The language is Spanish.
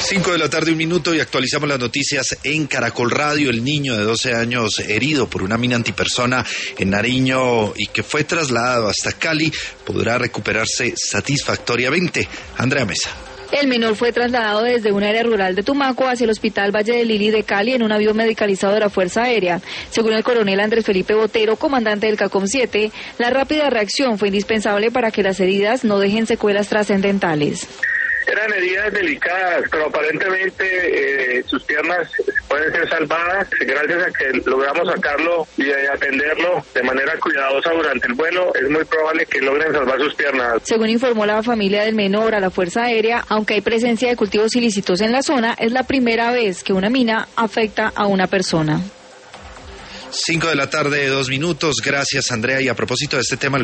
5 de la tarde, 1 minuto, y actualizamos las noticias en Caracol Radio. El niño de 12 años herido por una mina antipersona en Nariño y que fue trasladado hasta Cali podrá recuperarse satisfactoriamente. Andrea Mesa. El menor fue trasladado desde un área rural de Tumaco hacia el Hospital Valle de Lili de Cali en un avión medicalizado de la Fuerza Aérea. Según el coronel Andrés Felipe Botero, comandante del CACOM 7, la rápida reacción fue indispensable para que las heridas no dejen secuelas trascendentales. Eran heridas delicadas, pero aparentemente sus piernas pueden ser salvadas. Gracias a que logramos sacarlo y atenderlo de manera cuidadosa durante el vuelo, es muy probable que logren salvar sus piernas. Según informó la familia del menor a la Fuerza Aérea, aunque hay presencia de cultivos ilícitos en la zona, es la primera vez que una mina afecta a una persona. 5 de la tarde, 2 minutos. Gracias, Andrea. Y a propósito de este tema,